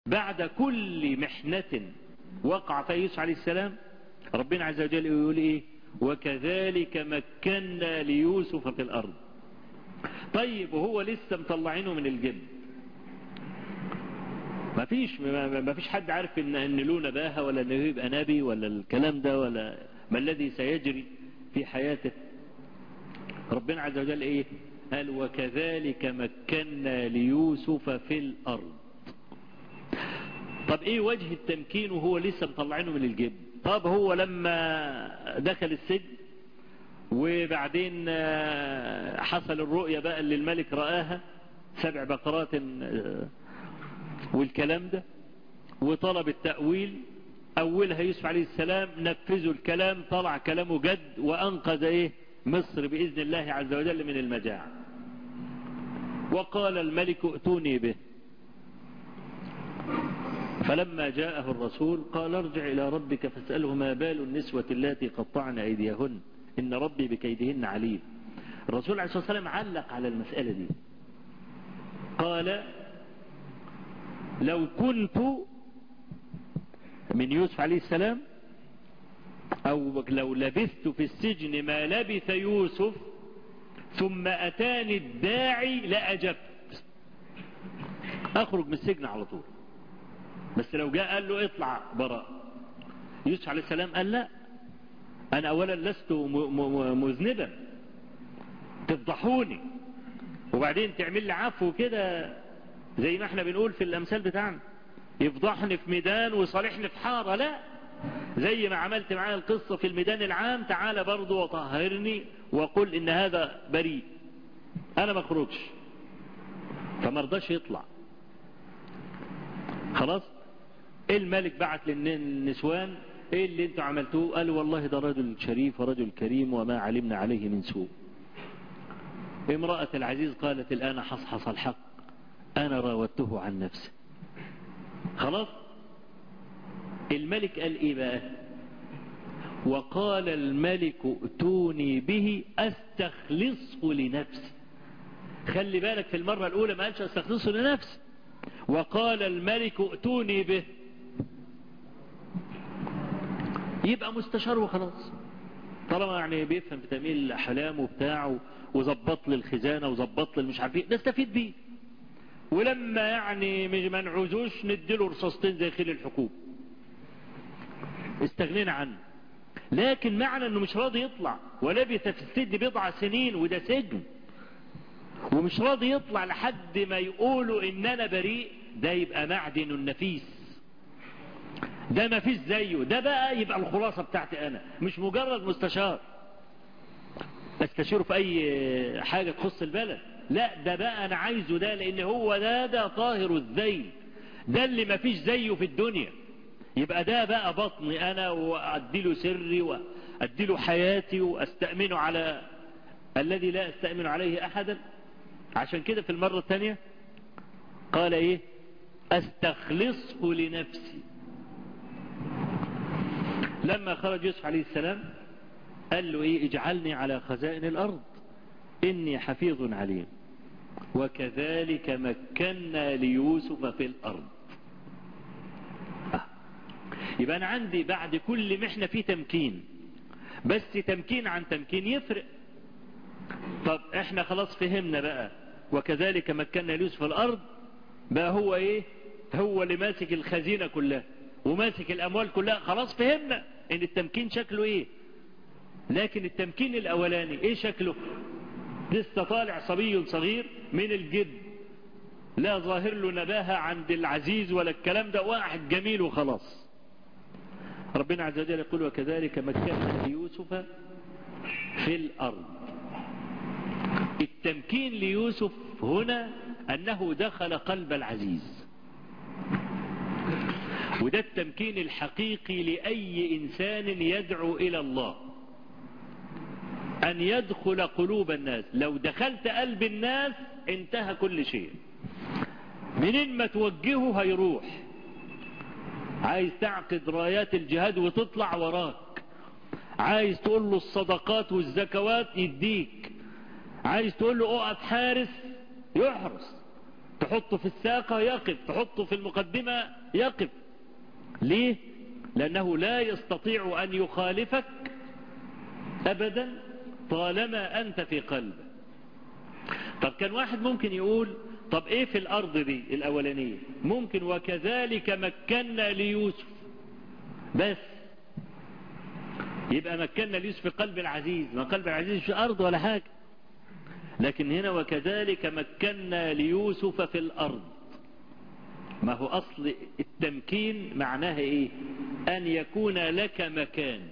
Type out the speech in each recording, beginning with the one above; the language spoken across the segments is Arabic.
بعد كل محنة وقع فيها يوسف عليه السلام ربنا عز وجل يقول ايه؟ وكذلك مكنا ليوسف في الارض. طيب وهو لسه مطلعينه من الجب، ما فيش حد عارف ان له نباهة ولا انه يبقى نبي ولا الكلام ده، ولا ما الذي سيجري في حياته. ربنا عز وجل ايه؟ قال وكذلك مكنا ليوسف في الارض. طب ايه وجه التمكين وهو لسه مطلعينه من الجب؟ طب هو لما دخل السجن وبعدين حصل الرؤية بقى اللي الملك رآها 7 بقرات والكلام ده، وطلب التأويل، أولها يوسف عليه السلام، نفذوا الكلام، طلع كلامه جد وأنقذ ايه؟ مصر بإذن الله عز وجل من المجاعة. وقال الملك ائتوني به. فلما جاءه الرسول قال ارجع إلى ربك فاسأله ما بال النسوة التي قطعن أيديهن إن ربي بكيدهن عليم. الرسول عليه الصلاة والسلام علق على المسألة دي، قال لو كنت من يوسف عليه السلام أو لو لبثت في السجن ما لبث يوسف ثم أتاني الداعي لأجبت، أخرج من السجن على طول. بس لو جاء قال له اطلع براء، يوسف عليه السلام قال لا، أنا أولا لست مذنبا تفضحوني وبعدين تعمل لي عفو كده زي ما احنا بنقول في الأمثال بتاعنا، يفضحني في ميدان ويصالحني في حارة. لا، زي ما عملت معايا القصة في الميدان العام تعال برضو وطهرني وقل إن هذا بريء، أنا ما اخرجش. فما رضاش يطلع. خلاص الملك بعت للنسوان ايه اللي انتوا عملتوه؟ قالوا والله ده رجل شريف ورجل كريم وما علمنا عليه من سوء. امرأة العزيز قالت الآن حصحص الحق أنا راودته عن نفسه. خلاص الملك قال ايه بقى؟ وقال الملك ائتوني به استخلصه لنفسي. خلي بالك في المرة الأولى ما قالش استخلصه لنفسي، وقال الملك ائتوني به، يبقى مستشار وخلاص. طالما يعني بيفهم في تأمين الأحلام وبتاعه وظبط لي الخزانة وظبط لي مش عارف ايه، نستفيد بيه. ولما يعني ما نعوزوش نديله رصاصتين زي خيل الحكومة، استغنينا عنه. لكن معنى انه مش راضي يطلع ولبث في السجن 7 سنين وده سجن ومش راضي يطلع لحد ما يقولوا ان انا بريء، ده يبقى معدن النفيس، ده ما فيش زيه. ده بقى يبقى الخلاصة بتاعتي انا، مش مجرد مستشار استشيره في اي حاجة تخص البلد. لا، ده بقى انا عايزه ده، لان هو ده طاهر الذيل، ده اللي ما فيش زيه في الدنيا. يبقى ده بقى بطني انا، واديله سري واديله حياتي واستأمنه على الذي لا استأمن عليه احدا. عشان كده في المرة الثانية قال ايه؟ استخلصه لنفسي. لما خرج يوسف عليه السلام قال له ايه؟ اجعلني على خزائن الارض اني حفيظ عليم وكذلك مكنا ليوسف في الارض. يبقى انا عندي بعد كل محنة في تمكين، بس تمكين عن تمكين يفرق. طب احنا خلاص فهمنا بقى وكذلك مكنا ليوسف في الارض، بقى هو ايه؟ هو اللي ماسك الخزينة كلها وماسك الاموال كلها. خلاص فهمنا ان التمكين شكله ايه. لكن التمكين الاولاني ايه شكله؟ لسه طالع صبي صغير من الجد، لا ظاهر له نباهة عند العزيز ولا الكلام ده، واحد جميل وخلاص. ربنا عز وجل يقول وكذلك مكنا ليوسف في الارض. التمكين ليوسف هنا انه دخل قلب العزيز، وده التمكين الحقيقي لأي إنسان يدعو إلى الله، أن يدخل قلوب الناس. لو دخلت قلب الناس انتهى كل شيء. منين ما توجهه هيروح. عايز تعقد رايات الجهاد وتطلع وراك، عايز تقول له الصدقات والزكوات يديك، عايز تقول له اقف حارس يحرس، تحطه في الساقة يقف، تحطه في المقدمة يقف. ليه؟ لأنه لا يستطيع أن يخالفك أبدا طالما أنت في قلبه. طب كان واحد ممكن يقول طب إيه في الأرض دي الأولانية؟ ممكن وكذلك مكنا ليوسف بس، يبقى مكنا ليوسف في قلب العزيز، ما قلب العزيز في أرض ولا حاجة. لكن هنا وكذلك مكنا ليوسف في الأرض. ما هو أصل التمكين معناها إيه؟ أن يكون لك مكان،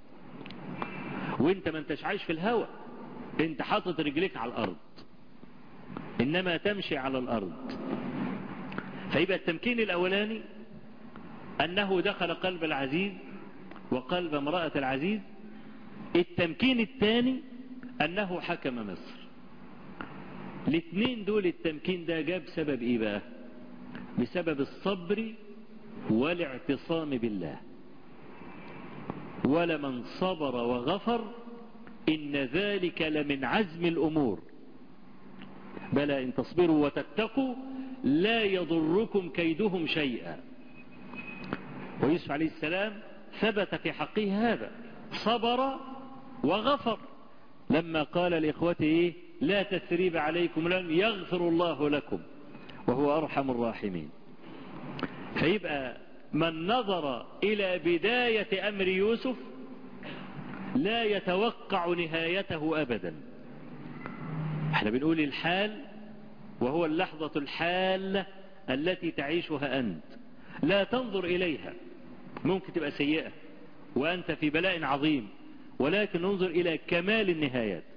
وانت ما انتش عايش في الهواء، انت حاطط رجليك على الأرض، إنما تمشي على الأرض. فيبقى التمكين الأولاني أنه دخل قلب العزيز وقلب امرأة العزيز. التمكين الثاني أنه حكم مصر. الاثنين دول التمكين ده جاب سبب إيه بقى؟ بسبب الصبر والاعتصام بالله. ولمن صبر وغفر إن ذلك لمن عزم الأمور. بلى إن تصبروا وتتقوا لا يضركم كيدهم شيئا. ويوسف عليه السلام ثبت في حقه هذا، صبر وغفر لما قال لإخوته لا تثريب عليكم لن يغفر الله لكم وهو أرحم الراحمين. فيبقى من نظر إلى بداية أمر يوسف لا يتوقع نهايته أبدا. احنا بنقول الحال وهو اللحظة الحالة التي تعيشها أنت، لا تنظر إليها، ممكن تبقى سيئة وأنت في بلاء عظيم، ولكن انظر إلى كمال النهايات.